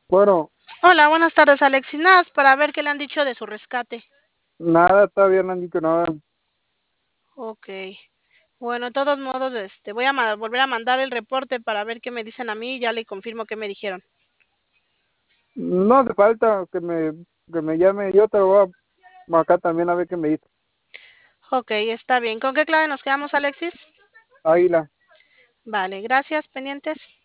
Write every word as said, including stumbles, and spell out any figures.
Bueno, Hola, buenas tardes, Alexis. Nada, más para ver qué le han dicho de su rescate. nada, todavía no han dicho nada. Ok. Bueno, de todos modos, este, voy a ma- volver a mandar el reporte para ver qué me dicen a mí y ya le confirmo qué me dijeron. No hace falta que me, que me llame, yo te lo voy a marcar también a ver qué me dice. Ok, está bien. ¿Con qué clave nos quedamos, Alexis? Águila. Vale, gracias, pendientes.